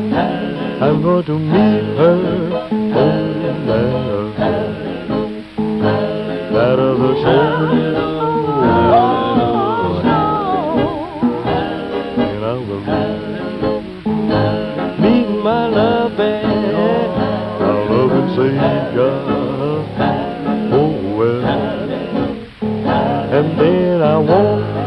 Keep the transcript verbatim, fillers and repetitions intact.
I'm going to meet her on that, that other shore. And I will meet my love and my loving Savior. Oh well, and then I won't